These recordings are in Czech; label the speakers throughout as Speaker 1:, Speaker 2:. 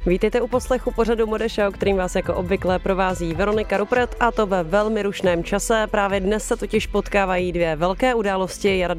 Speaker 1: Vítejte u poslechu pořadu Mode Show, kterým vás jako obvykle provází Veronika Rupert, a to ve velmi rušném čase. Právě dnes se totiž potkávají dvě velké události jara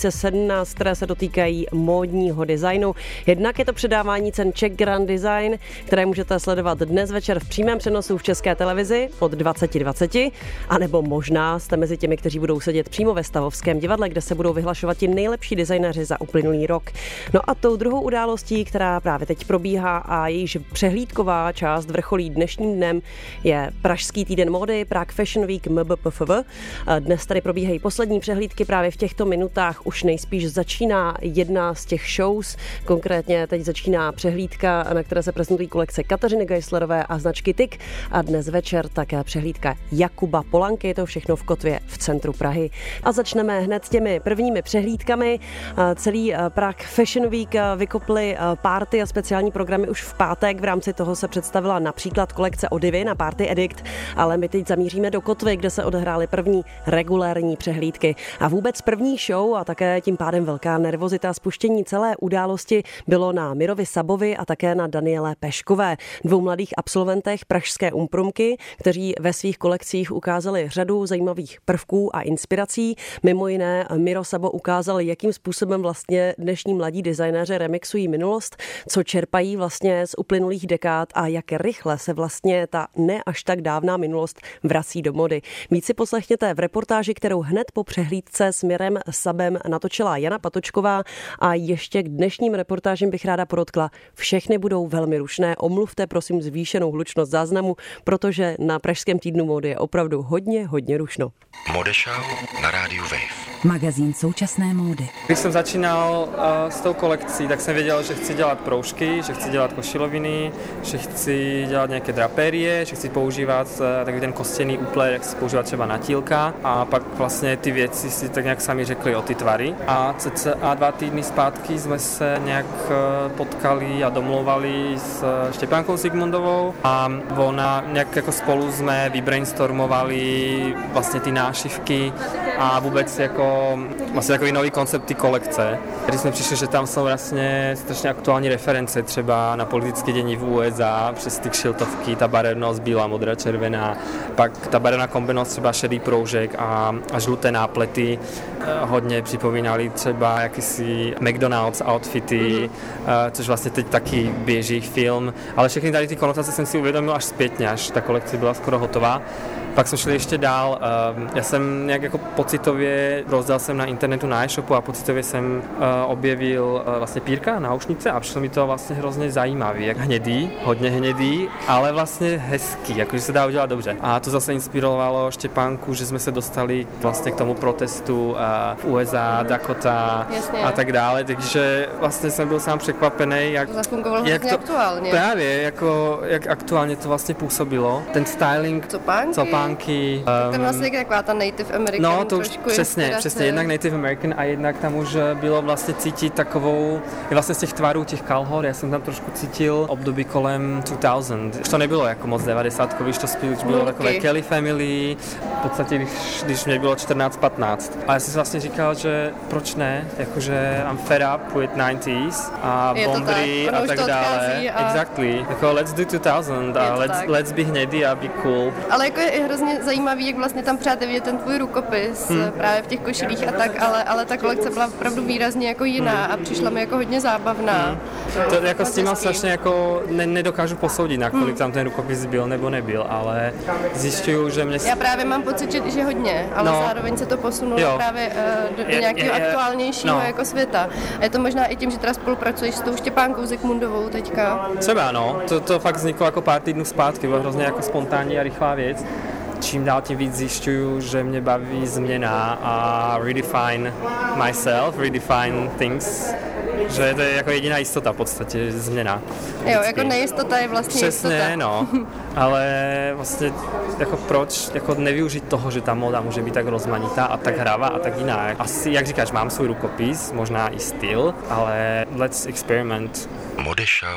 Speaker 1: 2017, které se dotýkají módního designu. Jednak je to předávání cen Czech Grand Design, které můžete sledovat dnes večer v přímém přenosu v České televizi od 20:20, anebo možná jste mezi těmi, kteří budou sedět přímo ve Stavovském divadle, kde se budou vyhlašovat ti nejlepší designéři za uplynulý rok. No a tou druhou událostí, která právě teď probíhá a jejíž přehlídková část vrcholí dnešním dnem, je Pražský týden módy, Prague Fashion Week MBPFV. Dnes tady probíhají poslední přehlídky, právě v těchto minutách už nejspíš začíná jedna z těch shows, konkrétně teď začíná přehlídka, na které se prezentují kolekce Kateřiny Geislerové a značky TIK, a dnes večer také přehlídka Jakuba Polanky, je to všechno v Kotvě v centru Prahy. A začneme hned s těmi prvními přehlídkami. Celý Prague Fashion Week vykoply party a speciální programy už v pátek. V rámci toho se představila například kolekce Odivy na Party Edict, ale my teď zamíříme do Kotvy, kde se odehrály první regulérní přehlídky. A vůbec první show a také tím pádem velká nervozita a spuštění celé události bylo na Mirovi Sabovi a také na Daniele Peškové, dvou mladých absolventech pražské Umprumky, kteří ve svých kolekcích ukázali řadu zajímavých prvků a inspirací. Mimo jiné Miro Sabo ukázal, jakým způsobem vlastně dnešní mladí designéři remixují minulost, co čerpají vlastně z uplynulých dekád a jak rychle se vlastně ta ne až tak dávná minulost vrací do mody. Víc si poslechněte v reportáži, kterou hned po přehlídce s Mirem Sabem natočila Jana Patočková, a ještě k dnešním reportážím bych ráda podotkla, všechny budou velmi rušné. Omluvte prosím zvýšenou hlučnost záznamu, protože na Pražském týdnu módy je opravdu hodně rušno.
Speaker 2: Mode Show na rádiu Wave.
Speaker 3: Magazín současné módy.
Speaker 4: Když jsem začínal s tou kolekcí, tak jsem věděl, že chci dělat proužky, že chci dělat košiloviny, že chci dělat nějaké drapérie, že chci používat takový ten kostěný úplet, jak se používá třeba natílka, a pak vlastně ty věci si tak nějak sami řekli o ty tvary. A cca 2 týdny zpátky jsme se nějak potkali a domlouvali s Štěpánkou Zigmundovou a ona nějak jako spolu jsme vybrainstormovali vlastně ty nášivky a vůbec jako vlastně takový nový koncept ty kolekce. Když jsme přišli, že tam jsou vlastně strašně aktuální reference třeba na politické dění v USA, přes ty kšiltovky, ta barevnost bílá, modrá, červená, pak ta barevná kombinace třeba šedý proužek a žluté náplety hodně připomínali třeba jakýsi McDonald's outfity, což vlastně teď taky běží film, ale všechny tady ty konotace jsem si uvědomil až zpětně, až ta kolekce byla skoro hotová. Pak jsme šli ještě dál, já jsem nějak jako pocitově, rozdal jsem na internetu na e-shopu a pocitově jsem objevil vlastně pírka, náušnice, a přišlo mi to vlastně hrozně zajímavý, jak hnědý, hodně hnědý, ale vlastně hezký, jakože se dá udělat dobře. A to zase inspirovalo Štěpánku, že jsme se dostali vlastně k tomu protestu v USA, Dakota a tak dále, takže vlastně jsem byl sám překvapený, jak to
Speaker 5: zafungovalo to aktuálně.
Speaker 4: Právě, jako, jak aktuálně to vlastně působilo. Ten styling, copánky.
Speaker 5: Ten vlastně taková ta Native American.
Speaker 4: No, to už přesně, jednak Native American a jednak tam už bylo vlastně cítit takovou, vlastně z těch tvarů, těch kalhor, já jsem tam trošku cítil období kolem 2000. Už to nebylo jako moc 90, když to spíš bylo takové Kelly Family, v podstatě když mě bylo 14-15. A já jsem si vlastně říkal, že proč ne, jakože I'm fed up with 90s a Bombry a tak dále. Exactly. Jako let's do 2000 a let's be hnědý a be cool.
Speaker 5: Ale jako je hrozně zajímavý, jak vlastně tam přáte vidět ten tvůj rukopis právě v těch košilích a tak, ale ta kolekce byla opravdu výrazně jako jiná a přišla mi jako hodně zábavná.
Speaker 4: To jako s tím mám strašně jako nedokážu posoudit, nakolik tam ten rukopis byl nebo nebyl, ale zjišťuju, že mě...
Speaker 5: Já právě mám pocit, že hodně, ale zároveň se to posunulo právě do nějakého aktuálnějšího jako světa. A je to možná i tím, že teda spolupracuješ s tou Štěpánkou Zikmundovou teďka.
Speaker 4: Třeba to fakt vzniklo jako pár týdnů zpátky, bylo hrozně jako spontánní a rychlá věc. Čím dál tím víc zjišťuju, že mě baví změna a redefine myself, redefine things, že to je jako jediná jistota v podstatě, změna.
Speaker 5: Jo, jako nejistota je vlastně
Speaker 4: přesně,
Speaker 5: jistota.
Speaker 4: No, ale vlastně jako proč jako nevyužít toho, že ta móda může být tak rozmanitá a tak hravá a tak jiná. Asi, jak říkáš, mám svůj rukopis, možná i styl, ale let's experiment.
Speaker 2: Mode Show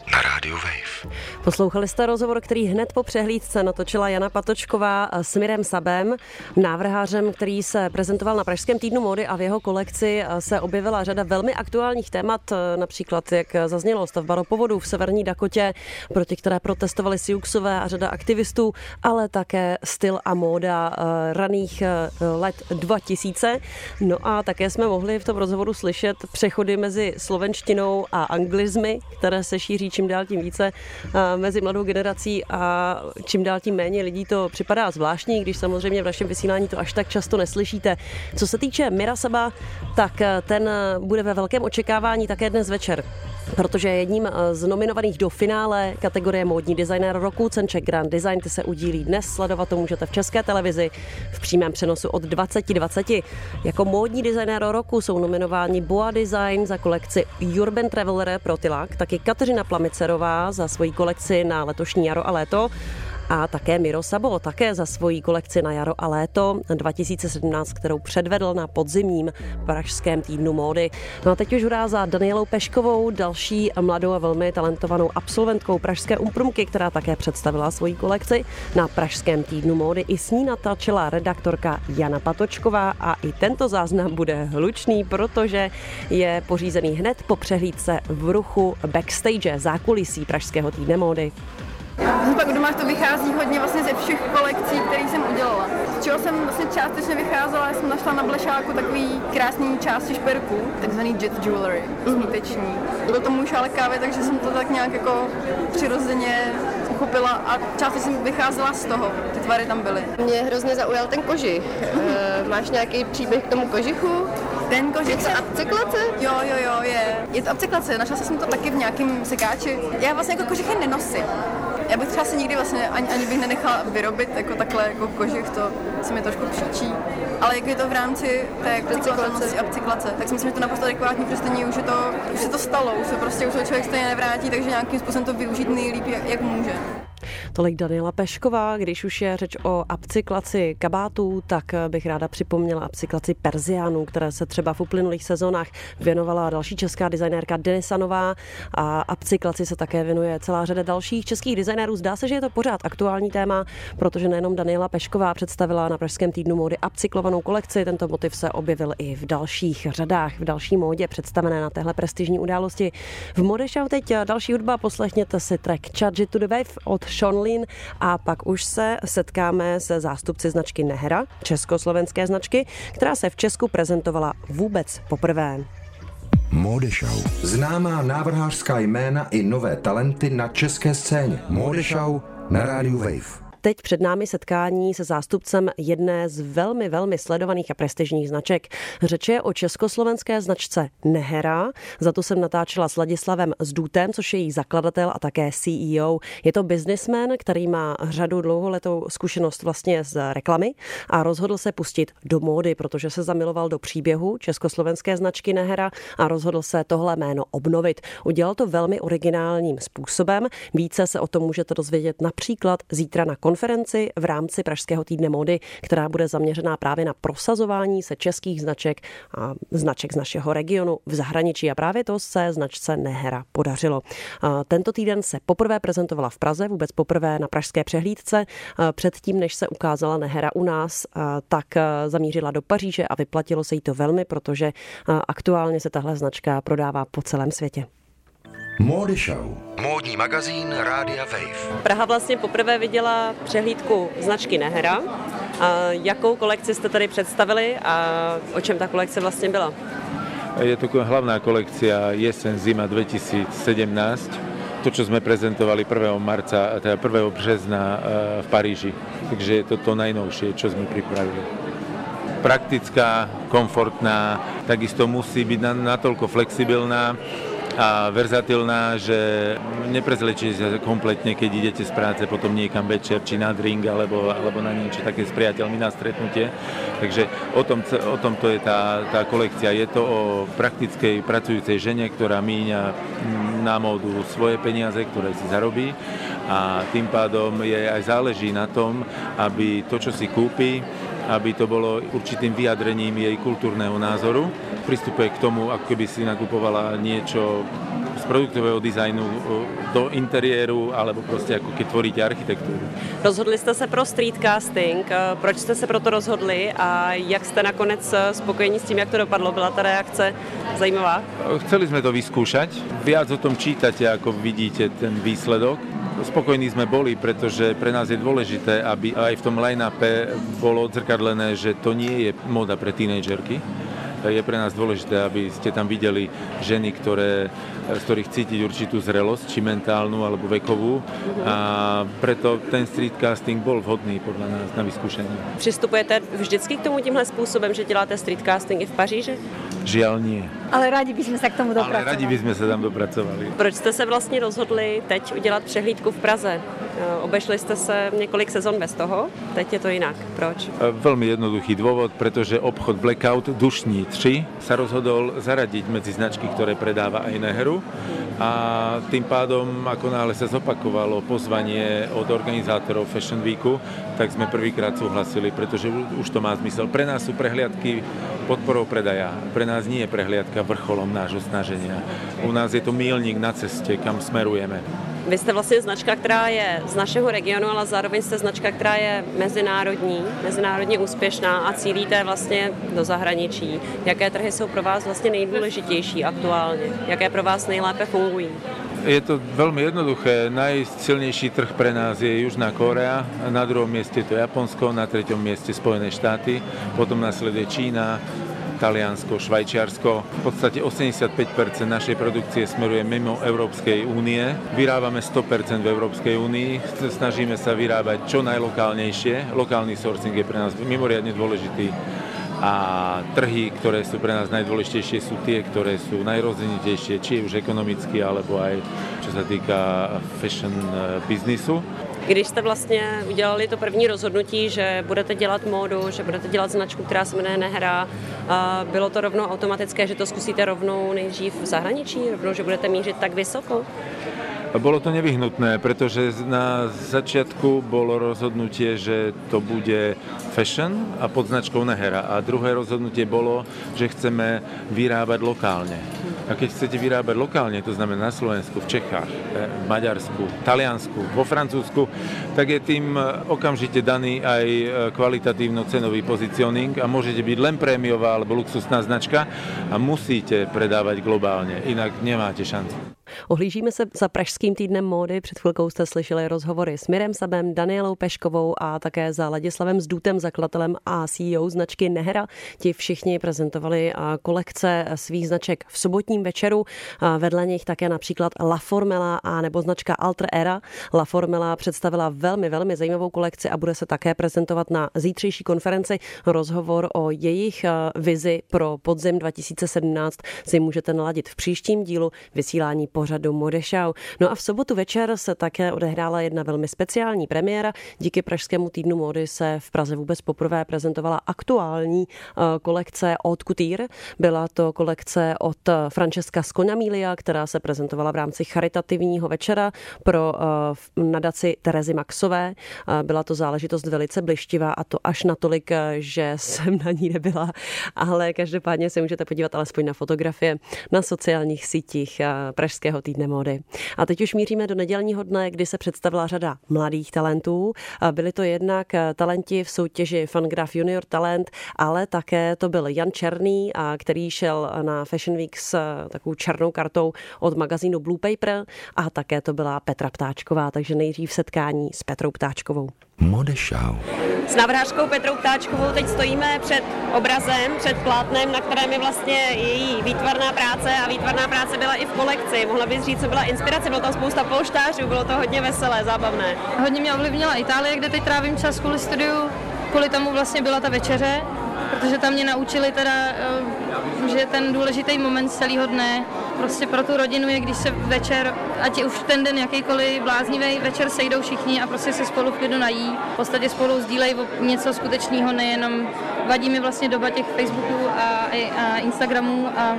Speaker 2: na rádiu Wave.
Speaker 1: Poslouchali jste rozhovor, který hned po přehlídce natočila Jana Patočková s Mirem Sabem, návrhářem, který se prezentoval na Pražském týdnu módy, a v jeho kolekci se objevila řada velmi aktuálních témat, například, jak zaznělo, stavba ropovodu v severní Dakotě, proti které protestovali Siouxové a řada aktivistů, ale také styl a móda raných let 2000. No a také jsme mohli v tom rozhovoru slyšet přechody mezi slovenštinou a anglizmy, které se šíří čím dál tím více mezi mladou generací a čím dál tím méně lidí to připadá zvláštní, když samozřejmě v našem vysílání to až tak často neslyšíte. Co se týče Mira Saba, tak ten bude ve velkém očekávání také dnes večer, protože je jedním z nominovaných do finále kategorie módní designér roku. Cen Czech Grand Design, ty se udílí dnes, sledovat to můžete v České televizi v přímém přenosu od 20:20. Jako módní designér roku jsou nominováni Boa Design za kolekci Urban Traveler pro Tilak, taky Kateřina Plamicerová za svoji kolekci na letošní jaro a léto, a také Miro Sabo, také za svoji kolekci na jaro a léto 2017, kterou předvedl na podzimním Pražském týdnu módy. No a teď už hurá za Danielou Peškovou, další mladou a velmi talentovanou absolventkou Pražské Umprumky, která také představila svoji kolekci na Pražském týdnu módy. I s ní natáčela redaktorka Jana Patočková a i tento záznam bude hlučný, protože je pořízený hned po přehlídce v ruchu backstage zákulisí Pražského týdne módy.
Speaker 5: Pak doma to vychází hodně vlastně ze všech kolekcí, které jsem udělala. Z čeho jsem vlastně částečně vycházela, jsem našla na Blešáku takový krásný části šperků, takzvaný jet jewelry, smuteční. Byl to můj šálek kávy, takže jsem to tak nějak jako přirozeně uchopila a částečně jsem vycházela z toho, ty tvary tam byly. Mě hrozně zaujal ten kožich. Máš nějaký příběh k tomu kožichu? Ten kožich je upcyklace? Jo, je. Je to upcyklace, našla jsem to taky v nějakém sekáči. Já vlastně jako kožichy nenosím. Já bych třeba si nikdy vlastně ani bych nenechala vyrobit jako takhle jako kožich, to se mi trošku příčí. Ale jak je to v rámci té upcyklace, tak si myslím, že to naprosto adekvátní, protože stejně už se to stalo, už se prostě člověk stejně nevrátí, takže nějakým způsobem to využít nejlíp, jak může.
Speaker 1: Tolik Daniela Pešková. Když už je řeč o upcyklaci kabátů, tak bych ráda připomněla upcyklaci perziánů, které se třeba v uplynulých sezónách věnovala další česká designérka Denisa Nová, a upcyklaci se také věnuje celá řada dalších českých designérů. Zdá se, že je to pořád aktuální téma, protože nejenom Daniela Pešková představila na Pražském týdnu módy upcyklovanou kolekci, tento motiv se objevil i v dalších řadách, v další módě představené na téhle prestižní události. V Mode Show teď další hudba, poslechněte si track Charge It to the Wave od Sean Lin a pak už se setkáme se zástupci značky Nehera, československé značky, která se v Česku prezentovala vůbec poprvé.
Speaker 2: Mode Show.
Speaker 6: Známá návrhářská jména i nové talenty na české scéně. Mode Show na rádiu Wave.
Speaker 1: Teď před námi setkání se zástupcem jedné z velmi, velmi sledovaných a prestižních značek. Řeč je o československé značce Nehera. Za to jsem natáčela s Ladislavem Zdůtem, což je její zakladatel a také CEO. Je to businessman, který má řadu dlouholetou zkušenost vlastně z reklamy a rozhodl se pustit do módy, protože se zamiloval do příběhu československé značky Nehera a rozhodl se tohle jméno obnovit. Udělal to velmi originálním způsobem. Více se o tom můžete dozvědět například zítra na konferenci v rámci Pražského týdne módy, která bude zaměřená právě na prosazování se českých značek a značek z našeho regionu v zahraničí. A právě to se značce Nehera podařilo. Tento týden se poprvé prezentovala v Praze, vůbec poprvé na pražské přehlídce. Předtím, než se ukázala Nehera u nás, tak zamířila do Paříže a vyplatilo se jí to velmi, protože aktuálně se tahle značka prodává po celém světě.
Speaker 6: Mode Show.
Speaker 2: Módní magazín Rádia Wave.
Speaker 1: Praha vlastně poprvé viděla přehlídku značky Nehera. Jakou kolekci jste tady představili a o čem ta kolekce vlastně byla?
Speaker 7: Je to hlavná kolekcia jesen-zima 2017. To, čo sme prezentovali 1. marca, teda 1. března v Paríži. Takže je to to najnovšie, čo sme pripravili. Praktická, komfortná, takisto musí byť natoľko flexibilná a verzatilná, že neprezlečíte sa kompletne, keď idete z práce potom niekam večer, či na drink, alebo na niečo také s priateľmi na stretnutie. Takže o tomto je tá kolekcia. Je to o praktickej pracujúcej žene, ktorá míňa na módu svoje peniaze, ktoré si zarobí, a tým pádom jej aj záleží na tom, aby to, čo si kúpi, aby to bolo určitým vyjadrením jej kultúrneho názoru. Pristupuje k tomu, ako keby si nakupovala niečo z z produktového dizajnu do interiéru, alebo prostě jako keď tvoríte architekturu.
Speaker 1: Rozhodli jste se pro streetcasting. Proč jste se pro to rozhodli a jak jste nakonec spokojení s tím, jak to dopadlo? Byla ta reakce zajímavá?
Speaker 7: Chceli sme to vyskúšať. Viac o tom čítate, ako vidíte ten výsledok. Spokojní sme boli, pretože pre nás je dôležité, aby aj v tom line-upe bolo odzrkadlené, že to nie je móda pre tínedžerky. Je pre nás dôležité, aby ste tam videli ženy, z ktorých cítiť určitú zrelosť, či mentálnu, alebo vekovú. A preto ten streetcasting bol vhodný podľa nás na vyskúšanie.
Speaker 1: Přistupujete vždycky k tomu tímhle způsobem, že děláte streetcasting i v Paříži?
Speaker 7: Žiaľ nie.
Speaker 8: Ale rádi bychom se k tomu dopracovali.
Speaker 7: Ale rádi bychom se tam dopracovali.
Speaker 1: Proč jste se vlastně rozhodli teď udělat přehlídku v Praze? Obešli jste se několik sezon bez toho, teď je to jinak. Proč?
Speaker 7: Veľmi jednoduchý dôvod, pretože obchod Blackout Dušní 3 sa rozhodol zaradiť medzi značky, ktoré predáva aj Nehru. A tým pádom, ako náhle sa zopakovalo pozvanie od organizátorov Fashion Weeku, tak sme prvýkrát súhlasili, pretože už to má zmysel. Pre nás sú prehliadky podporou predaja. Pre nás nie je prehliadka vrcholom nášho snaženia. U nás je to míľnik na ceste, kam smerujeme.
Speaker 1: Vy jste vlastně značka, která je z našeho regionu, ale zároveň jste značka, která je mezinárodně úspěšná a cílíte vlastně do zahraničí. Jaké trhy jsou pro vás vlastně nejdůležitější aktuálně? Jaké pro vás nejlépe fungují?
Speaker 7: Je to veľmi jednoduché. Najsilnejší trh pre nás je Južná Kórea, na druhom mieste je to Japonsko, na treťom mieste Spojené štáty, potom nasleduje Čína, Taliansko, Švajčiarsko. V podstate 85% našej produkcie smeruje mimo Európskej únie. Vyrábame 100% v Európskej únii. Snažíme sa vyrábať čo najlokálnejšie. Lokálny sourcing je pre nás mimoriadne dôležitý. A trhy, ktoré sú pre nás najdôležitejšie, sú tie, ktoré sú najrozvinutejšie, či už ekonomicky, alebo aj čo sa týka fashion biznisu.
Speaker 1: Když jste vlastně udělali to první rozhodnutí, že budete dělat módu, že budete dělat značku, která se jmenuje Nehra, bylo to rovnou automatické, že to zkusíte rovnou nejdřív v zahraničí, rovnou, že budete mířit tak vysoko?
Speaker 7: Bolo to nevyhnutné, pretože na začiatku bolo rozhodnutie, že to bude fashion a pod značkou Nehra. A druhé rozhodnutie bolo, že chceme vyrábať lokálne. A keď chcete vyrábať lokálne, to znamená na Slovensku, v Čechách, v Maďarsku, Taliansku, vo Francúzsku, tak je tým okamžite daný aj kvalitatívno-cenový pozicioning a môžete byť len prémiová alebo luxusná značka a musíte predávať globálne, inak nemáte šancu.
Speaker 1: Ohlížíme se za Pražským týdnem módy. Před chvilkou jste slyšeli rozhovory s Mirem Sabem, Danielou Peškovou a také za Ladislavem Zdutem, zakladatelem a CEO značky Nehra. Ti všichni prezentovali kolekce svých značek v sobotním večeru. Vedle nich také například La Formela a nebo značka Alter Era. La Formela představila velmi zajímavou kolekci a bude se také prezentovat na zítřejší konferenci. Rozhovor o jejich vizi pro podzim 2017 si můžete naladit v příštím dílu vysílání pořadu Mode Show. No a v sobotu večer se také odehrála jedna velmi speciální premiéra. Díky Pražskému týdnu módy se v Praze vůbec poprvé prezentovala aktuální kolekce Haute Couture. Byla to kolekce od Francesca Scognamilia, která se prezentovala v rámci charitativního večera pro nadaci Terezy Maxové. Byla to záležitost velice blištivá a to až natolik, že jsem na ní nebyla, ale každopádně se můžete podívat alespoň na fotografie na sociálních sítích Pražského týdne módy. A teď už míříme do nedělního dne, kdy se představila řada mladých talentů. Byli to jednak talenti v soutěži Fangraph Junior Talent, ale také to byl Jan Černý, který šel na Fashion Week s takovou černou kartou od magazínu Blue Paper a také to byla Petra Ptáčková, takže nejdřív setkání s Petrou Ptáčkovou.
Speaker 2: Mode Show.
Speaker 1: S návrhářkou Petrou Ptáčkovou teď stojíme před obrazem, před plátnem, na kterém je vlastně její výtvarná práce a výtvarná práce byla i v kolekci. Mohla bys říct, co byla inspirace, bylo tam spousta polštářů, bylo to hodně veselé, zábavné.
Speaker 5: Hodně mě ovlivnila Itálie, kde teď trávím čas kvůli studiu, kvůli tomu vlastně byla ta večeře, protože tam mě naučili teda, že ten důležitý moment celého dne prostě pro tu rodinu je, když se večer, ať je už ten den jakýkoliv bláznivý večer, sejdou všichni a prostě se spolu v klidu nají. V podstatě spolu sdílejí něco skutečného, nejenom vadí mi vlastně doba těch Facebooků a Instagramů a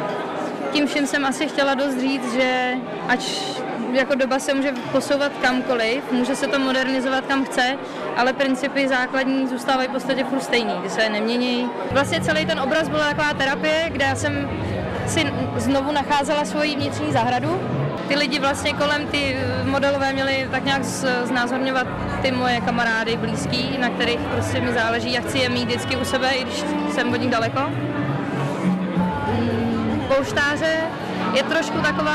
Speaker 5: tím všem jsem asi chtěla dost říct, že ať jako doba se může posouvat kamkoliv, může se to modernizovat kam chce, ale principy základní zůstávají v podstatě furt stejný, ty se nemění. Vlastně celý ten obraz byla taková terapie, kde já jsem
Speaker 9: si znovu nacházela svoji vnitřní zahradu. Ty lidi vlastně kolem, ty modelové měli tak nějak znázorňovat ty moje kamarády blízký, na kterých prostě mi záleží a chci je mít vždycky u sebe, i když jsem od nich daleko. Polštáře je trošku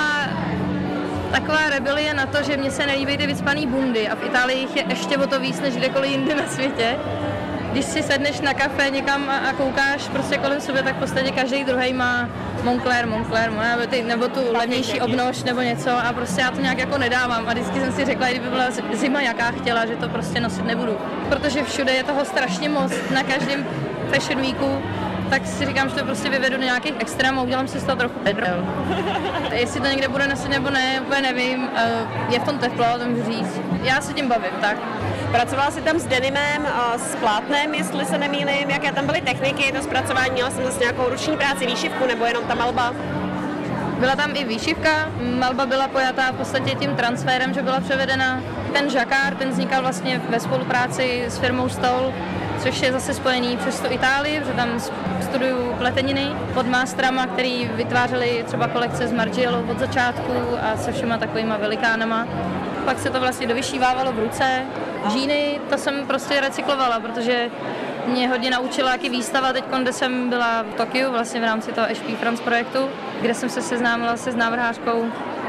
Speaker 9: taková rebelie na to, že mně se nelíbí ty vycpaný bundy a v Itálii jich je ještě o to víc než kdekoliv jinde na světě. Když si sedneš na kafe někam a koukáš prostě kolem sebe, tak v podstatě každý druhý má Moncler, nebo tu levnější obnož nebo něco a prostě já to nějak jako nedávám a vždycky jsem si řekla, kdyby byla zima jaká chtěla, že to prostě nosit nebudu. Protože všude je toho strašně moc, na každém Fashion Weeku, tak si říkám, že to prostě vyvedu do nějakých extrémů a udělám si z toho trochu pedrel. Jestli to někde bude nosit nebo ne, úplně nevím, je v tom teplo, to můžu říct. Já se tím bavím, tak.
Speaker 1: Pracovala jsi tam s denimem, s plátnem, jestli se nemýlím, jaké tam byly techniky, to zpracování, měla jsem zase nějakou ruční práci, výšivku nebo jenom ta malba?
Speaker 9: Byla tam i výšivka, malba byla pojatá v podstatě tím transferem, že byla převedena. Ten žakár, ten vznikal vlastně ve spolupráci s firmou Stoll, což je zase spojený přes tu Itálii, protože tam studuju pleteniny pod mástrama, který vytvářeli třeba kolekce z Margielou od začátku a se všema takovýma velikánama. Pak se to vlastně dovyšívávalo v ruce. Džíny, to jsem prostě recyklovala, protože mě hodně naučila jaký výstava teď, kde jsem byla v Tokiu, vlastně v rámci toho HP France projektu, kde jsem se seznámila se s návrhářkou,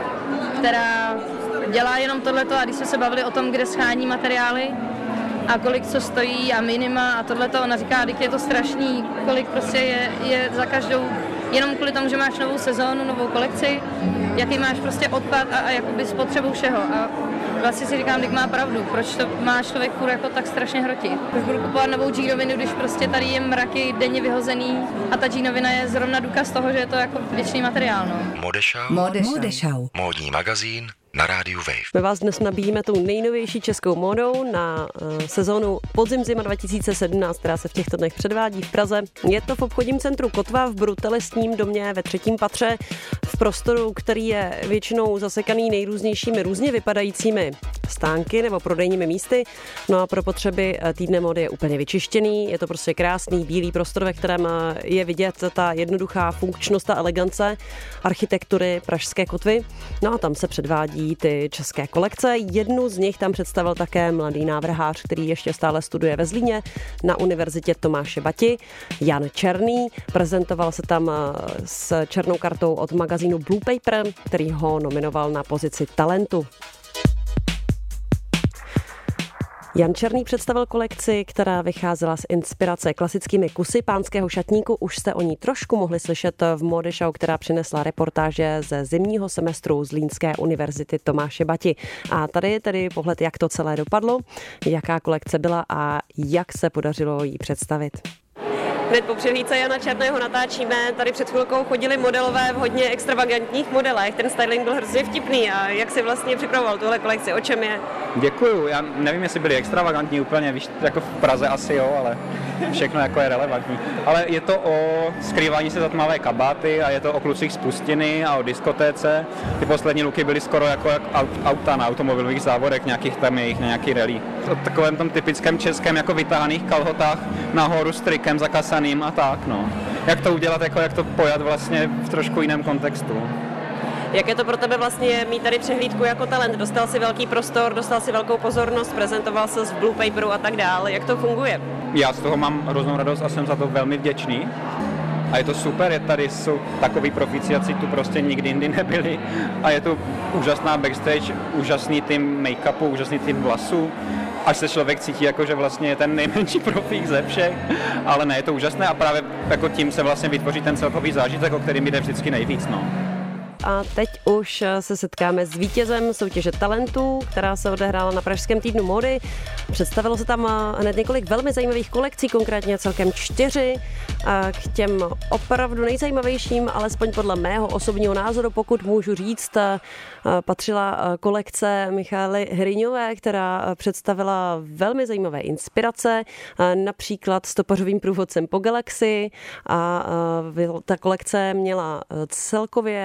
Speaker 9: která dělá jenom tohleto a když jsme se bavili o tom, kde schání materiály a kolik co stojí a minima a tohleto, ona říká, když je to strašný, kolik prostě je za každou, jenom kvůli tomu, že máš novou sezónu, novou kolekci, jaký máš prostě odpad a jakoby spotřebu všeho. A vlastně si říkám, když má pravdu, proč to má člověk furt jako tak strašně hrotit. Proč budu kupovat novou džínovinu, když prostě tady je mraky denně vyhozený a ta džínovina je zrovna důkaz toho, že je to jako věčný materiál. No.
Speaker 3: Modešau.
Speaker 2: Módní magazín na rádiu Wave.
Speaker 1: My vás dnes nabíjíme tou nejnovější českou módou na sezónu podzim-zima 2017, která se v těchto dnech předvádí v Praze. Je to v obchodním centru Kotva v brutalistním domě ve 3. patře, v prostoru, který je většinou zasekaný nejrůznějšími různě vypadajícími stánky nebo prodejními místy. No a pro potřeby týdne módy je úplně vyčištěný. Je to prostě krásný bílý prostor, ve kterém je vidět ta jednoduchá funkčnost a elegance architektury pražské Kotvy. No a tam se předvádí ty české kolekce. Jednu z nich tam představil také mladý návrhář, který ještě stále studuje ve Zlíně na Univerzitě Tomáše Bati, Jan Černý. Prezentoval se tam s černou kartou od magazínu Blue Paper, který ho nominoval na pozici talentu. Jan Černý představil kolekci, která vycházela z inspirace klasickými kusy pánského šatníku. Už jste o ní trošku mohli slyšet v Modešau, která přinesla reportáže ze zimního semestru Zlínské univerzity Tomáše Bati. A tady je tedy pohled, jak to celé dopadlo, jaká kolekce byla a jak se podařilo ji představit. Hned po přehlídce Jana Černého natáčíme. Tady před chvilkou chodili modelové v hodně extravagantních modelech. Ten styling byl hrozně vtipný. A jak si vlastně připravoval tuhle kolekci? O čem je?
Speaker 10: Děkuju. Já nevím, jestli byli extravagantní úplně, víš, jako v Praze asi jo, ale všechno jako je relevantní. Ale je to o skrývání se za tmavé kabáty a je to o klucích z Pustiny a o diskotéce. Ty poslední luky byly skoro jako auta na automobilových závodech, nějakých tam jejich, na nějaký rally. O takovém tom typickém českém jako vytahaných kalhotách nahoru s trikem zakasaným a tak, no. Jak to udělat, jako jak to pojat vlastně v trošku jiném kontextu.
Speaker 1: Jak je to pro tebe vlastně mít tady přehlídku jako talent? Dostal si velký prostor, dostal si velkou pozornost, prezentoval se v Blue Paperu a tak dále. Jak to funguje?
Speaker 10: Já z toho mám hroznou radost a jsem za to velmi vděčný. A je to super, tady jsou takový proficiaci, tu prostě nikdy jindy nebyli. A je to úžasná backstage, úžasný tým make-upu, úžasný tým vlasů. Až se člověk cítí jako, že vlastně je ten nejmenší profík ze všech, ale ne, je to úžasné a právě jako tím se vlastně vytvoří ten celkový zážitek, o kterým jde vždycky nejvíc, no.
Speaker 1: A teď už se setkáme s vítězem soutěže talentů, která se odehrála na Pražském týdnu módy. Představilo se tam hned několik velmi zajímavých kolekcí, konkrétně celkem 4. K těm opravdu nejzajímavějším, alespoň podle mého osobního názoru, pokud můžu říct, patřila kolekce Michaely Hryňové, která představila velmi zajímavé inspirace, například stopařovým průvodcem po galaxii a ta kolekce měla celkově pojatý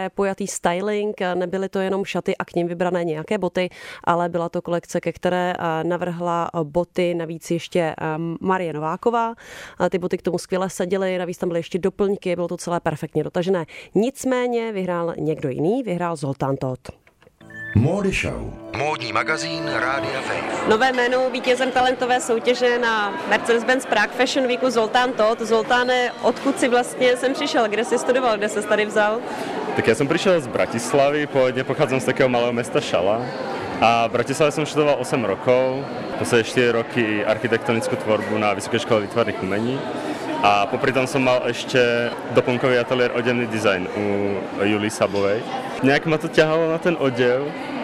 Speaker 1: styling, nebyly to jenom šaty a k nim vybrané nějaké boty, ale byla to kolekce, ke které navrhla boty navíc ještě Marie Nováková. Ty boty k tomu skvěle seděly, navíc tam byly ještě doplňky, bylo to celé perfektně dotažené. Nicméně vyhrál někdo jiný, vyhrál Zoltán Todt.
Speaker 6: Mode Show.
Speaker 2: Módní magazín Rádia Wave.
Speaker 1: Nové jméno vítězem talentové soutěže na Mercedes-Benz Prague Fashion Weeku Zoltán Todt. Zoltáne, odkud si vlastně sem přišel? Kde jsi studoval? Kde ses tady vzal?
Speaker 11: Tak ja som prišiel z Bratislavy, pôvodne pochádzam z takého malého mesta Šala. A v Bratislave som študoval 8 rokov, posledné 4 roky architektonickú tvorbu na Vysokej škole výtvarných umení. A popri tom som mal ešte doplnkový ateliér oděvný design u Julii Sabovej. Nejak ma to ťahalo na ten odev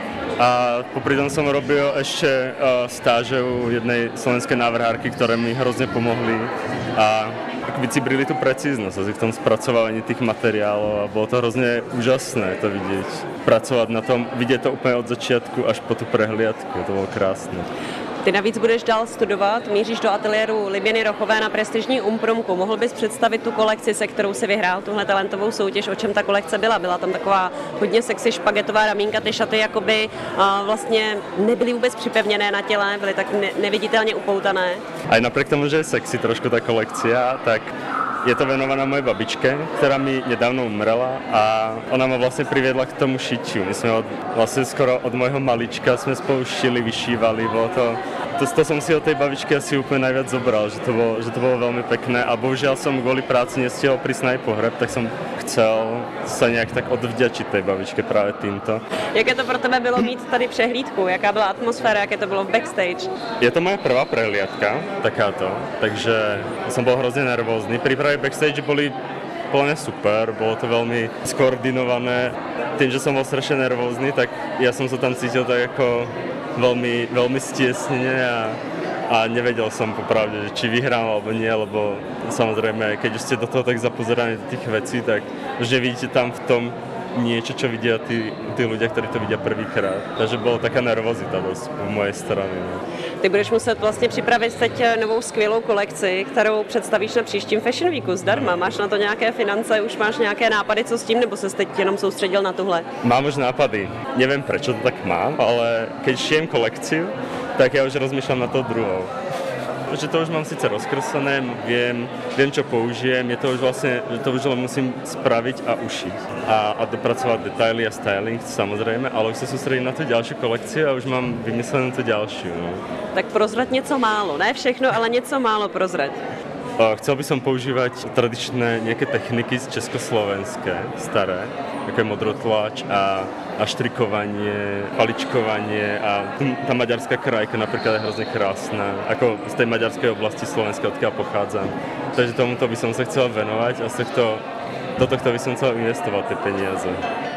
Speaker 11: a popri tom som robil ešte stáže u jednej slovenskej návrhárky, ktoré mi hrozne pomohli a vycibrili tú precíznosť asi v tom spracovaní tých materiálov a bolo to hrozne úžasné to vidieť. Pracovať na tom, vidieť to úplne od začiatku až po tú prehliadku, to bolo krásne.
Speaker 1: Ty navíc budeš dál studovat, míříš do ateliéru Liběny Rochové na prestižní Umprumku. Mohl bys představit tu kolekci, se kterou si vyhrál tuhle talentovou soutěž? O čem ta kolekce byla? Byla tam taková hodně sexy špagetová ramínka, ty šaty jakoby vlastně nebyly vůbec připevněné na těle, byly tak neviditelně upoutané.
Speaker 11: Aj napriek tomu, že je sexy trošku tá kolekcia, tak je to venovaná mojej babičke, ktorá mi nedávno umrela a ona ma vlastne priviedla k tomu šitiu. My sme vlastne skoro od môjho malička sme spolu šili, vyšívali, bolo to som si od tej babičky asi úplne najviac zobral, že to bolo veľmi pekné a bohužiaľ som kvôli práci nestihol prísť na jej pohreb, tak som chcel sa nejak tak odvďačiť tej babičke práve týmto.
Speaker 1: Jaké to pro tebe bylo mít tady přehlídku? Jaká byla atmosféra, jaké to bylo v backstage?
Speaker 11: Je to moja prvá prehliadka, takáto, takže som bol hrozne nervózny. Prípravy backstage boli plne super, bolo to veľmi skoordinované. Tým, že som bol strašne nervózny, tak ja som sa tam cítil tak ako veľmi, veľmi stiesnene a nevedel som popravde, či vyhrám alebo nie, lebo samozrejme, keď už ste do toho tak zapozeraní do tých vecí, tak už nevidíte tam v tom niečo, čo vidia tí ľudia, ktorí to vidia prvýkrát. Takže byla taká nervozita dosť po mojej strany. No.
Speaker 1: Ty budeš muset vlastně připravit teď novou skvělou kolekci, kterou představíš na příštím Fashion Weeku zdarma. Máš na to nějaké finance, už máš nějaké nápady, co s tím, nebo ses teď jenom soustředil na tuhle?
Speaker 11: Mám už nápady. Neviem, prečo to tak mám, ale keď šijem kolekciu, tak ja už rozmýšľam na to druhou. Že to už mám síce rozkreslené, viem, čo použijem, je to už vlastne, že to už len musím spraviť a ušiť. A dopracovať detaily a styling, samozrejme, ale už sa sústredím na tú ďalšiu kolekciu a už mám vymyslenú tú ďalšiu. No.
Speaker 1: Tak prozrať něco málo, ne všechno, ale něco málo prozrať.
Speaker 11: Chcel by som používať tradičné nejaké techniky z československé, staré, ako je modrotlač a štrikovanie, paličkovanie a tá maďarská krajka napríklad je hrozne krásna, ako z tej maďarskej oblasti Slovenska, odkiaľ pochádzam. Takže tomuto by som sa chcel venovať a do tohto by som chcel investovať tie peniaze.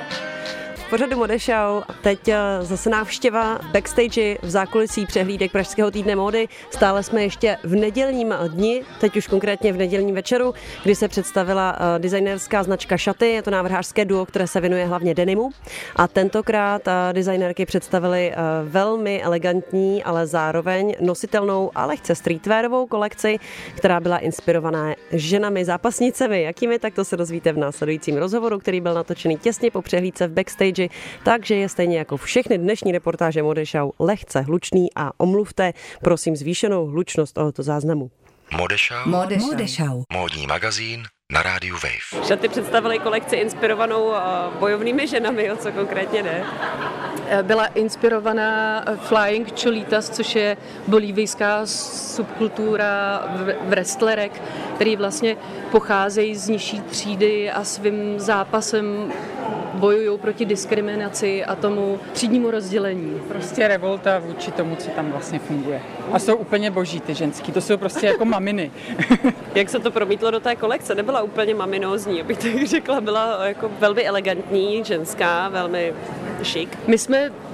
Speaker 1: Pořadu Mode Show. Teď zase návštěva backstage v zákulisí přehlídek Pražského týdne módy. Stále jsme ještě v nedělním dni, teď už konkrétně v nedělním večeru, kdy se představila designerská značka Šaty. Je to návrhářské duo, které se věnuje hlavně denimu. A tentokrát designérky představily velmi elegantní, ale zároveň nositelnou a lehce streetwearovou kolekci, která byla inspirovaná ženami zápasnicemi. Jakými, tak to se dozvíte v následujícím rozhovoru, který byl natočený těsně po přehlídce v backstage. Takže je stejně jako všechny dnešní reportáže Mode Show lehce hlučný a omluvte prosím zvýšenou hlučnost tohoto záznamu.
Speaker 2: Mode Show.
Speaker 3: Mode Show.
Speaker 2: Módní magazín na rádiu Wave.
Speaker 1: Šaty představily kolekci inspirovanou bojovnými ženami, o co konkrétně jde?
Speaker 12: Byla inspirovaná Flying Cholitas, což je bolívijská subkultura wrestlerek, který vlastně pocházejí z nižší třídy a svým zápasem bojují proti diskriminaci a tomu třídnímu rozdělení.
Speaker 13: Prostě revolta vůči tomu, co tam vlastně funguje. A jsou úplně boží ty ženský, to jsou prostě jako maminy.
Speaker 1: Jak se to promítlo do té kolekce? Nebyla úplně maminózní, abych tak řekla, byla jako velmi elegantní, ženská, velmi šik.
Speaker 12: My jsme v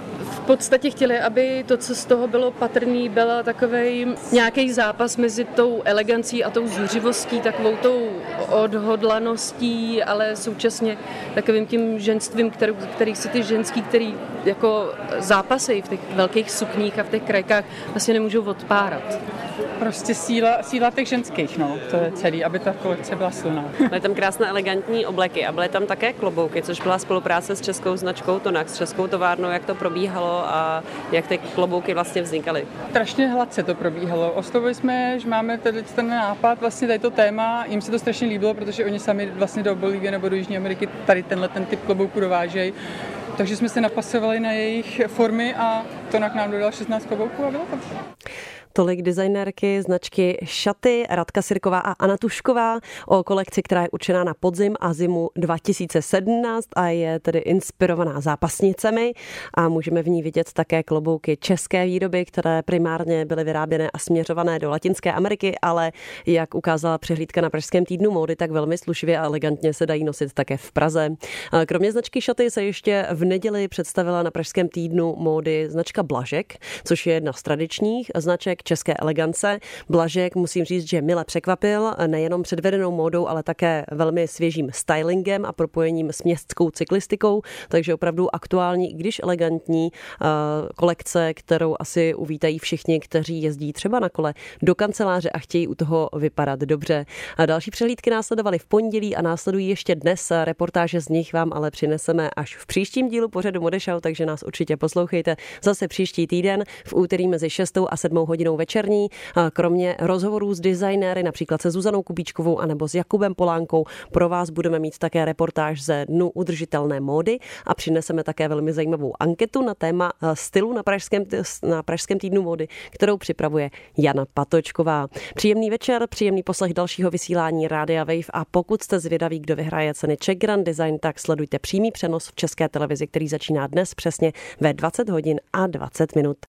Speaker 12: podstatě chtěli, aby to, co z toho bylo patrný, byla takovej nějaký zápas mezi tou elegancí a tou zuřivostí, takovou tou odhodlaností, ale současně takovým tím ženstvím, který si ty ženský, který jako zápasejí v těch velkých sukních a v těch krajkách, vlastně nemůžou odpárat.
Speaker 13: Prostě síla těch ženských, no, to je celý, aby ta kolekce byla silná.
Speaker 1: Byly tam krásné elegantní obleky a byly tam také klobouky, což byla spolupráce s českou značkou Tonax, s českou továrnou, jak to probíhalo a jak ty klobouky vlastně vznikaly.
Speaker 13: Strašně hladce to probíhalo. Oslovili jsme, že máme tady ten nápad, vlastně tady to téma, jim se to strašně líbilo, protože oni sami vlastně do Bolívie nebo do Jižní Ameriky tady ten typ klobouků dovážejí. Takže jsme se napasovali na jejich formy a Tonak nám dodal 16 klobouků a bylo to.
Speaker 1: Tolik designérky značky Šaty, Radka Sirková a Anna Tušková o kolekci, která je určená na podzim a zimu 2017 a je tedy inspirovaná zápasnicemi a můžeme v ní vidět také klobouky české výroby, které primárně byly vyráběné a směřované do Latinské Ameriky, ale jak ukázala přehlídka na Pražském týdnu módy, tak velmi slušivě a elegantně se dají nosit také v Praze. Kromě značky Šaty se ještě v neděli představila na Pražském týdnu módy značka Blažek, což je jedna z tradičních značek české elegance. Blažek, musím říct, že mile překvapil nejenom předvedenou módou, ale také velmi svěžím stylingem a propojením s městskou cyklistikou, takže opravdu aktuální, i když elegantní kolekce, kterou asi uvítají všichni, kteří jezdí třeba na kole do kanceláře a chtějí u toho vypadat dobře. A další přehlídky následovaly v pondělí a následují ještě dnes. Reportáže z nich vám ale přineseme až v příštím dílu pořadu Mode Show, takže nás určitě poslouchejte zase příští týden v úterý mezi 6 a 7 hodinou večerní. Kromě rozhovorů s designéry, například se Zuzanou Kubíčkovou anebo s Jakubem Polánkou, pro vás budeme mít také reportáž ze Dnu udržitelné módy a přineseme také velmi zajímavou anketu na téma stylu na Pražském týdnu módy, kterou připravuje Jana Patočková. Příjemný večer, příjemný poslech dalšího vysílání Rádia Wave a pokud jste zvědaví, kdo vyhraje ceny Czech Grand Design, tak sledujte přímý přenos v České televizi, který začíná dnes přesně ve 20 hodin a 20 minut.